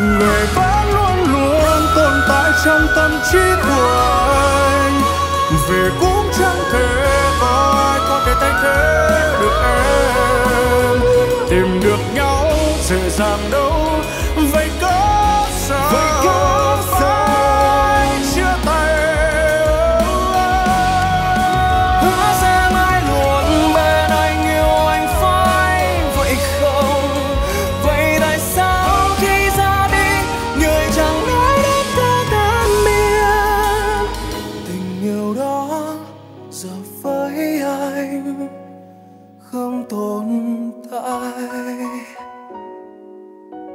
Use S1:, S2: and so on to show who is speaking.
S1: người vẫn luôn luôn tồn tại trong tâm trí của anh. Về cũng chẳng thể có ai có thể thay thế được em. Tìm được nhau dễ dàng đâu